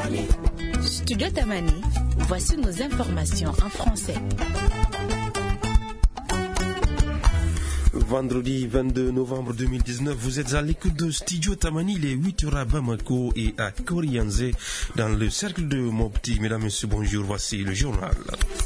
Studio Tamani, voici nos informations en français. Vendredi 22 novembre 2019, vous êtes à l'écoute de Studio Tamani, les 8h à Bamako et à Korianze, dans le cercle de Mopti. Mesdames et messieurs, bonjour, voici le journal.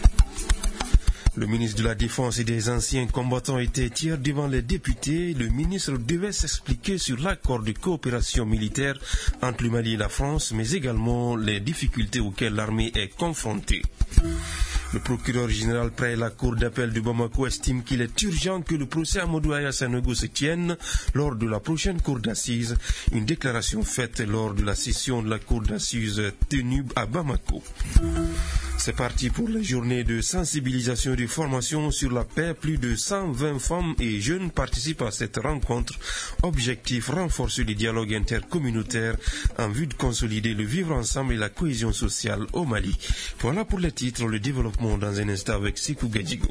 Le ministre de la Défense et des anciens combattants était hier devant les députés. Le ministre devait s'expliquer sur l'accord de coopération militaire entre le Mali et la France, mais également les difficultés auxquelles l'armée est confrontée. Le procureur général près la cour d'appel de Bamako estime qu'il est urgent que le procès Amadou Aya Sanogo se tienne lors de la prochaine cour d'assises. Une déclaration faite lors de la session de la cour d'assises tenue à Bamako. C'est parti pour la journée de sensibilisation et de formation sur la paix. Plus de 120 femmes et jeunes participent à cette rencontre. Objectif, renforcer le dialogue intercommunautaire en vue de consolider le vivre ensemble et la cohésion sociale au Mali. Voilà pour les titres, le développement dans un instant avec Sikou Gadjigo.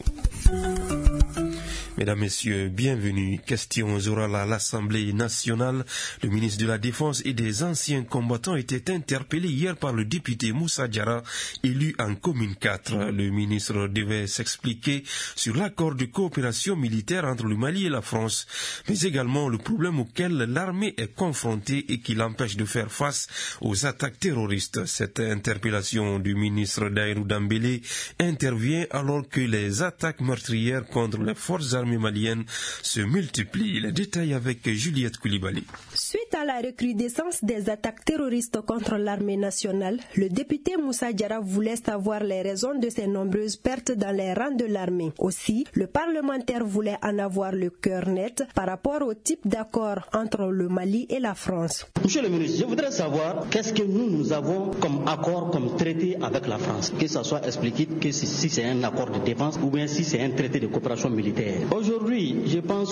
Mesdames, Messieurs, bienvenue. Questions orales à l'Assemblée nationale. Le ministre de la Défense et des anciens combattants était interpellé hier par le député Moussa Diarra, élu en commune 4. Le ministre devait s'expliquer sur l'accord de coopération militaire entre le Mali et la France, mais également le problème auquel l'armée est confrontée et qui l'empêche de faire face aux attaques terroristes. Cette interpellation du ministre Daïrou Dambélé intervient alors que les attaques meurtrières contre les forces armées maliennes se multiplient. Les détails avec Juliette Koulibaly. Suite à la recrudescence des attaques terroristes contre l'armée nationale, le député Moussa Diarra voulait savoir les raisons de ces nombreuses pertes dans les rangs de l'armée. Aussi, le parlementaire voulait en avoir le cœur net par rapport au type d'accord entre le Mali et la France. Monsieur le ministre, je voudrais savoir qu'est-ce que nous avons comme accord, comme traité avec la France. Que ça soit expliqué que si c'est un accord de défense ou bien si c'est un traité de coopération militaire. Aujourd'hui, je pense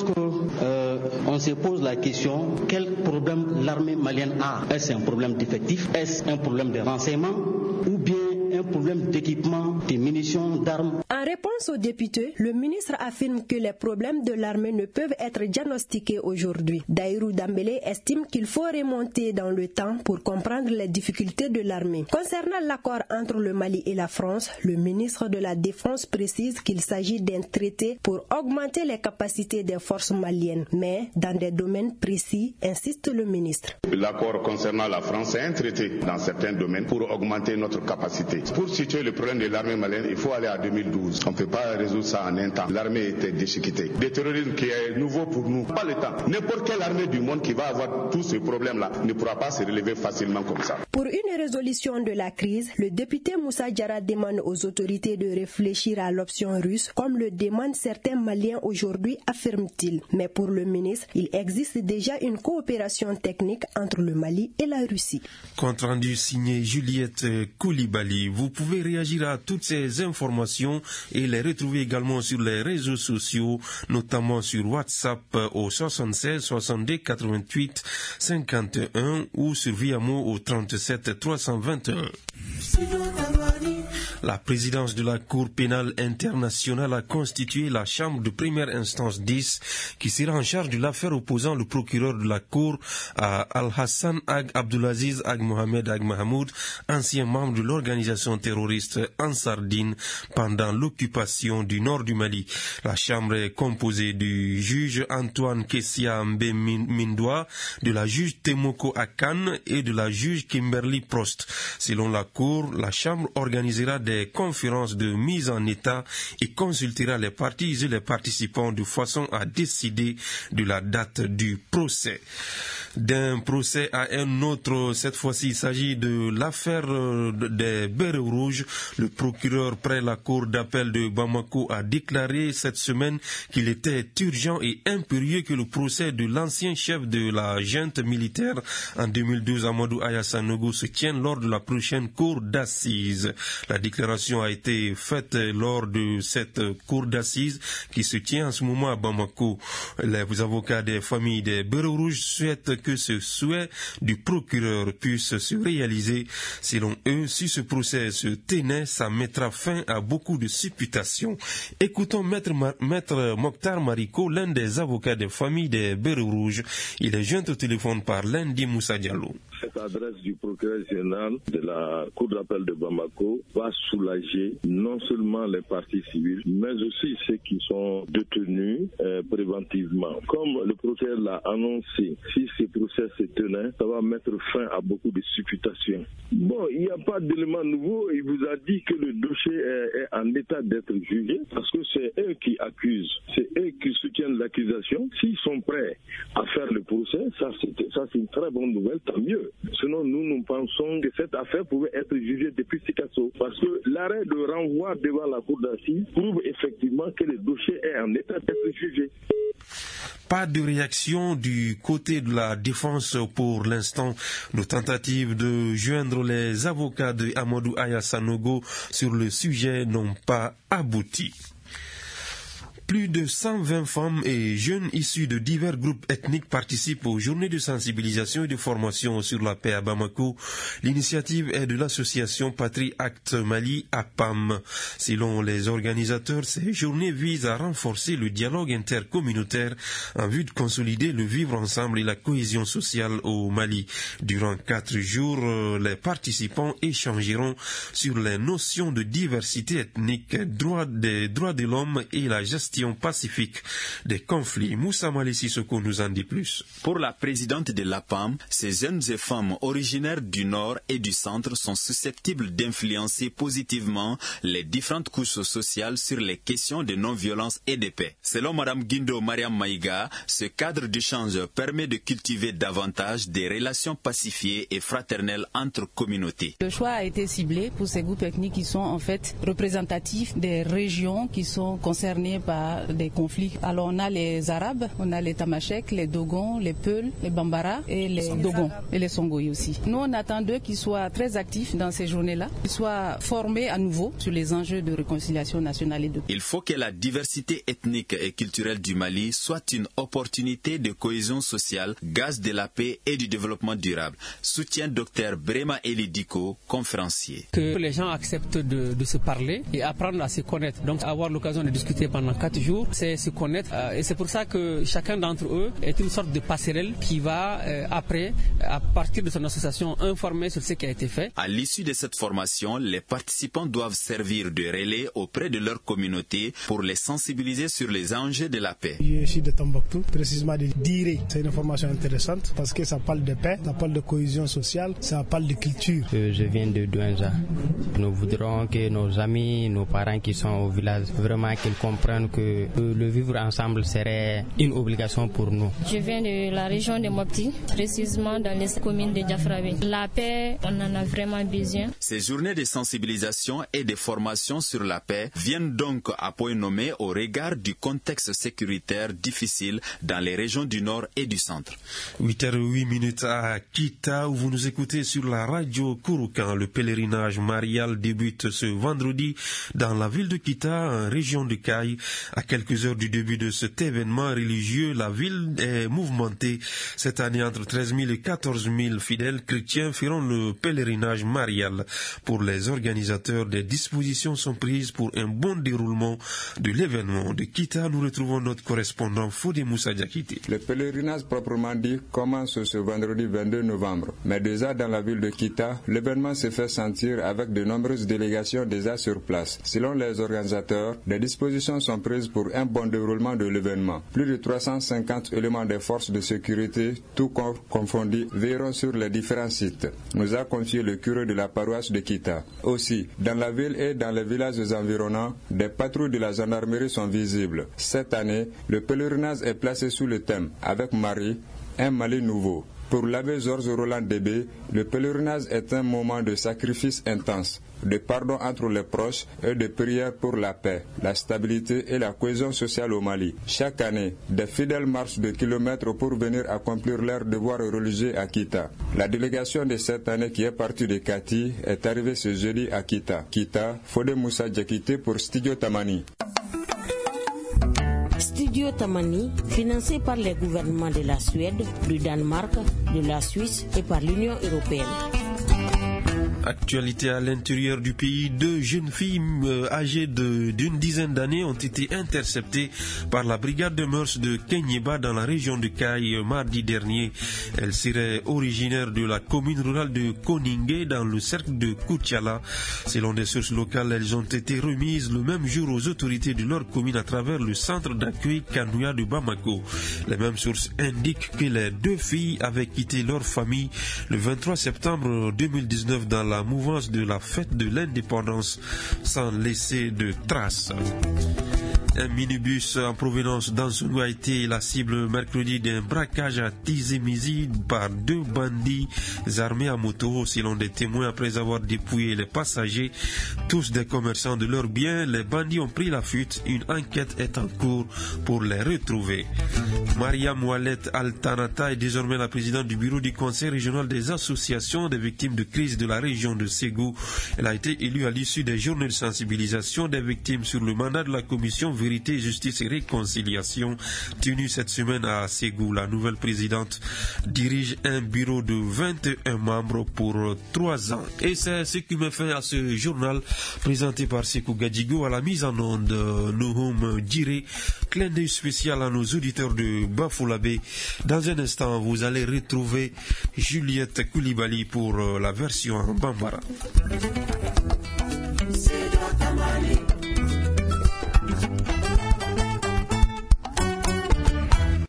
qu'on se pose la question, quel problème l'armée malienne a? Est-ce un problème d'effectif? Est-ce un problème de renseignement? Ou bien un problème d'équipement, de munitions, d'armes? En réponse aux députés, le ministre affirme que les problèmes de l'armée ne peuvent être diagnostiqués aujourd'hui. Daïrou Dambélé estime qu'il faut remonter dans le temps pour comprendre les difficultés de l'armée. Concernant l'accord entre le Mali et la France, le ministre de la Défense précise qu'il s'agit d'un traité pour augmenter les capacités des forces maliennes, mais dans des domaines précis, insiste le ministre. L'accord concernant la France, c'est un traité dans certains domaines pour augmenter notre capacité. Pour situer le problème de l'armée malienne, il faut aller à 2012. On ne peut pas résoudre ça en un temps. L'armée était déchiquetée. Des terrorismes qui est nouveau pour nous. Pas le temps. N'importe quelle armée du monde qui va avoir tous ces problèmes-là ne pourra pas se relever facilement comme ça. Pour une résolution de la crise, le député Moussa Diarra demande aux autorités de réfléchir à l'option russe, comme le demandent certains Maliens aujourd'hui, affirme-t-il. Mais pour le ministre, il existe déjà une coopération technique entre le Mali et la Russie. Compte rendu signé Juliette Koulibaly. Vous pouvez réagir à toutes ces informations et les retrouver également sur les réseaux sociaux, notamment sur WhatsApp au 76 62 88 51 ou sur Viamo au 37 321. La présidence de la Cour pénale internationale a constitué la chambre de première instance 10 qui sera en charge de l'affaire opposant le procureur de la Cour à Al-Hassan Ag Abdulaziz Ag Mohamed Ag Mahmoud, ancien membre de l'organisation terroriste Ansardine pendant l'occupation du nord du Mali. La chambre est composée du juge Antoine Kessia Mindoua, de la juge Temoko Akan et de la juge Kimberly Prost. Selon la Cour, la chambre organisera des conférences de mise en état et consultera les parties et les participants de façon à décider de la date du procès. D'un procès à un autre, cette fois-ci il s'agit de l'affaire des Bérets Rouges. Le procureur près la cour d'appel de Bamako a déclaré cette semaine qu'il était urgent et impérieux que le procès de l'ancien chef de la junte militaire en 2012, Amadou Aya Sanogo, se tienne lors de la prochaine cour d'assises. La déclaration a été faite lors de cette cour d'assises qui se tient en ce moment à Bamako. Les avocats des familles des Bérets Rouges souhaitent que ce souhait du procureur puisse se réaliser. Selon eux, si ce procès se tenait, ça mettra fin à beaucoup de supputations. Écoutons Maître Mokhtar Mariko, l'un des avocats des familles des Bérets Rouges. Il est joint au téléphone par Lundi Moussa Diallo. cette adresse du procureur général de la Cour d'appel de Bamako va soulager non seulement les parties civiles, mais aussi ceux qui sont détenus préventivement. Comme le procureur l'a annoncé, si ce procès se tenait, ça va mettre fin à beaucoup de supputations. Bon, il n'y a pas d'élément nouveau. Il vous a dit que le dossier est en état d'être jugé parce que c'est eux qui accusent, c'est eux qui soutiennent l'accusation. S'ils sont prêts à faire le procès, ça c'est une très bonne nouvelle, tant mieux. Sinon, nous pensons que cette affaire pouvait être jugée depuis Sikasso parce que l'arrêt de renvoi devant la cour d'assises prouve effectivement que le dossier est en état d'être jugé. Pas de réaction du côté de la défense pour l'instant. Nos tentatives de joindre les avocats de Amadou Aya Sanogo sur le sujet n'ont pas abouti. Plus de 120 femmes et jeunes issus de divers groupes ethniques participent aux journées de sensibilisation et de formation sur la paix à Bamako. L'initiative est de l'association Patrie Acte Mali, APAM. Selon les organisateurs, ces journées visent à renforcer le dialogue intercommunautaire en vue de consolider le vivre ensemble et la cohésion sociale au Mali. Durant 4 jours, les participants échangeront sur les notions de diversité ethnique, des droits de l'homme et la gestion pacifique des conflits. Moussa Malessi Soko nous en dit plus. Pour la présidente de l'APAM, ces jeunes et femmes originaires du Nord et du Centre sont susceptibles d'influencer positivement les différentes couches sociales sur les questions de non-violence et de paix. Selon Mme Guindo Mariam Maïga, ce cadre d'échange permet de cultiver davantage des relations pacifiées et fraternelles entre communautés. Le choix a été ciblé pour ces groupes ethniques qui sont en fait représentatifs des régions qui sont concernées par des conflits. Alors on a les Arabes, on a les Tamashek, les Dogons, les Peuls, les Bambara et les Dogons et les Songoï aussi. Nous on attend d'eux qu'ils soient très actifs dans ces journées-là, qu'ils soient formés à nouveau sur les enjeux de réconciliation nationale et de paix. Il faut que la diversité ethnique et culturelle du Mali soit une opportunité de cohésion sociale, gage de la paix et du développement durable. Soutient Dr Brema Elidiko, conférencier. Que les gens acceptent de se parler et apprendre à se connaître. Donc avoir l'occasion de discuter pendant 4 jours, c'est se connaître et c'est pour ça que chacun d'entre eux est une sorte de passerelle qui va après, à partir de son association, informer sur ce qui a été fait. À l'issue de cette formation, les participants doivent servir de relais auprès de leur communauté pour les sensibiliser sur les enjeux de la paix. Je suis de Tombouctou, précisément de Diré. C'est une formation intéressante parce que ça parle de paix, ça parle de cohésion sociale, ça parle de culture. Je viens de Douanja. Nous voudrons que nos amis, nos parents qui sont au village, vraiment qu'ils comprennent que le vivre ensemble serait une obligation pour nous. Je viens de la région de Mopti, précisément dans les communes de Diafravé. La paix, on en a vraiment besoin. Ces journées de sensibilisation et de formation sur la paix viennent donc à point nommé au regard du contexte sécuritaire difficile dans les régions du Nord et du Centre. 8h08 à Kita, où vous nous écoutez sur la radio Kouroukan. Le pèlerinage marial débute ce vendredi dans la ville de Kita, en région de Caille. À quelques heures du début de cet événement religieux, la ville est mouvementée. Cette année, entre 13 000 et 14 000 fidèles chrétiens feront le pèlerinage marial. Pour les organisateurs, des dispositions sont prises pour un bon déroulement de l'événement. De Kita, nous retrouvons notre correspondant Fodé Moussa Diakité. Le pèlerinage proprement dit commence ce vendredi 22 novembre. Mais déjà dans la ville de Kita, l'événement se fait sentir avec de nombreuses délégations déjà sur place. Selon les organisateurs, des dispositions sont prises pour un bon déroulement de l'événement. Plus de 350 éléments des forces de sécurité, tout corps confondus, veilleront sur les différents sites, nous a confié le curé de la paroisse de Kita. Aussi, dans la ville et dans les villages environnants, des patrouilles de la gendarmerie sont visibles. Cette année, le pèlerinage est placé sous le thème « Avec Marie, un Mali nouveau ». Pour l'abbé Georges Roland Débé, le pèlerinage est un moment de sacrifice intense, de pardon entre les proches et de prière pour la paix, la stabilité et la cohésion sociale au Mali. Chaque année, des fidèles marchent de kilomètres pour venir accomplir leurs devoirs religieux à Kita. La délégation de cette année qui est partie de Kati est arrivée ce jeudi à Kita. Kita, Fodé Moussa Diakité pour Studio Tamani. Studio Tamani, financé par les gouvernements de la Suède, du Danemark, de la Suisse et par l'Union européenne. Actualité à l'intérieur du pays, 2 jeunes filles âgées d'une dizaine d'années ont été interceptées par la brigade de mœurs de Kenyeba dans la région de Kaï mardi dernier. Elles seraient originaires de la commune rurale de Koningé dans le cercle de Koutiala. Selon des sources locales, elles ont été remises le même jour aux autorités de leur commune à travers le centre d'accueil Kanouya de Bamako. Les mêmes sources indiquent que les 2 filles avaient quitté leur famille le 23 septembre 2019 dans la mouvance de la fête de l'indépendance sans laisser de traces. Un minibus en provenance d'Ansonou a été la cible mercredi d'un braquage à Tizémizi par 2 bandits armés à moto. Selon des témoins, après avoir dépouillé les passagers, tous des commerçants de leurs biens, les bandits ont pris la fuite. Une enquête est en cours pour les retrouver. Maria Moualet Altanata est désormais la présidente du bureau du Conseil régional des associations des victimes de crise de la région de Ségou. Elle a été élue à l'issue des journées de sensibilisation des victimes sur le mandat de la commission Vérité, Justice et Réconciliation tenue cette semaine à Ségou. La nouvelle présidente dirige un bureau de 21 membres pour 3 ans. Et c'est ce qui me fait à ce journal présenté par Sekou Gadjigo à la mise en onde Nouhoum Djiré. Clin d'œil spécial à nos auditeurs de Bafoulabé. Dans un instant, vous allez retrouver Juliette Koulibaly pour la version en Bambara.